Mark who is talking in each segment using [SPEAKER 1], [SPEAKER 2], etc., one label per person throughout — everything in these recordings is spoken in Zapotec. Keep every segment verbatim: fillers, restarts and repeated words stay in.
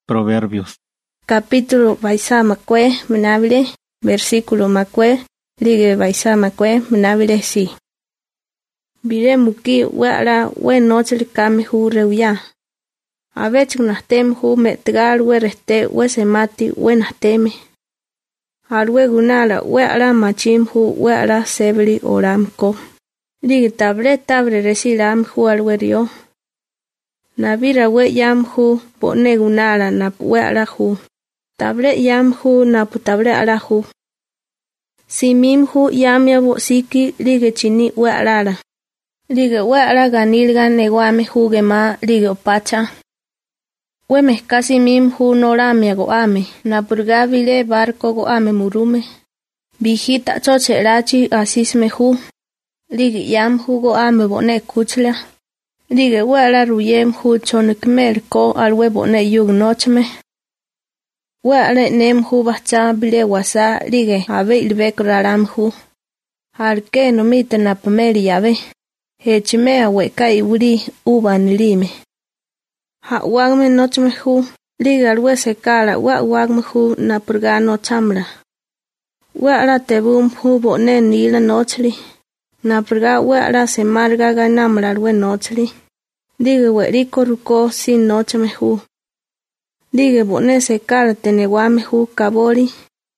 [SPEAKER 1] Proverbios.
[SPEAKER 2] Capítulo Baisa Macue, Menabile, versículo Macue, Ligue Baisa Macue, Menabile si. Bire muki wera we noche kame hu reuya. A vech nastem hu metgar we reste we semati we nasteme. Arwe gunala wera machim hu wera sebri oramko. Ligue table tabre resilam hu alwerio. Nabira we yam hu pone gunala na wera hu. Table yam hu na putable ala hu. Simim hu yam yabo siki ligue chini wera. Ligue wera ganilga neguame hu gema ligue opacha. We mezcasi mim hu norame goame, na purgabile barco goame murume. Vigita chocherachi asisme hu. Ligue yam hu goame bone kuchla. Ligue wera ruyem hu chonekmer ko alwe bone yug nochme. Wera nem hu bacha bile wasa ligue ave ilbek raram hu. Harke no mite na pameli yave. Hechime awe kai uri uban lime. Ha wagme nochme hu, liga alwe se kala wa wagme hu na purga no chamra. Wa ara tebum hu bone nila nochli. Na purga wa ara se marga ganamra alwe nochli. Liga we riko ruko sin nochme hu. Liga bone se kala tenewame hu kabori.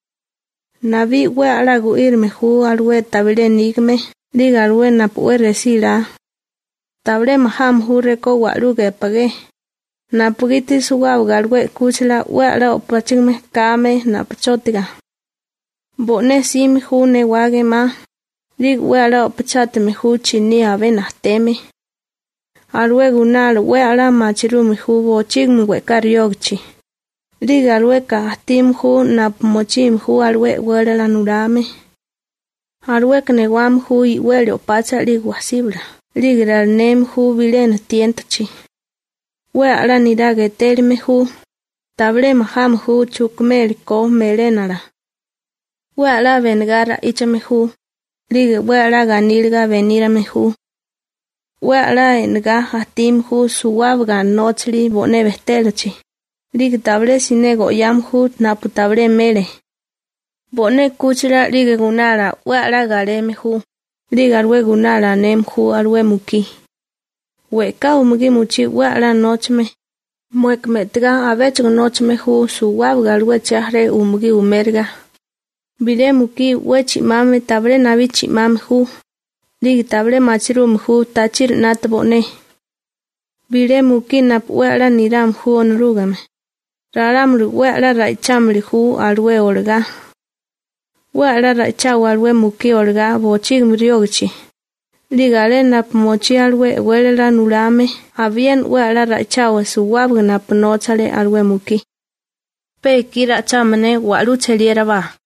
[SPEAKER 2] Navi wa ara guirme hu alwe tabile nigme. Liga alwe na pue resila. Table maham hu reko waruge page. Na pugiti suwa ugalwe kuchla wala opachigme kame na pachotiga. Bone sim hu ne wage ma. Lig wala opachatme hu chini ave nahteme. Alwe gunal wala machirume hu bochigme weka ryogchi. Lig alwe kahtim hu na mochim hu alwe wala lanurame. Alwe knewam hu i wele opacha lig wasibla. Lig nem hu bilen tientachi. We ala nirage terme hu. Table maham hu chukmel ko melenara. We ala vengara ichame hu. Ligue we ala ganilga venirame hu. We ala enga hatim hu suwabga nochli bone vestelochi. Ligue table sinego yam hu naputable mele. Bone kuchra ligue gunara we ala gareme hu. Ligue alwe gunara nem hu alwe muki. We ka umugi muchi we ala nochme. Mwek metga avech nochme hu suwab galwe chahre umugi umerga. Bile muki we chimame table navi chimame hu. Ligi table machirum hu tachir natbone. Bile muki nap we ala niram hu onrugame. Raram we ala raichamri hu alwe orga. We ala raichaw alwe muki orga bochig mriogchi. Ligale nap mochi alwe wele la nurame, habien we ala rachawe suwab nap nochale alwe muki. Pe kira chamane walu cheliera ba.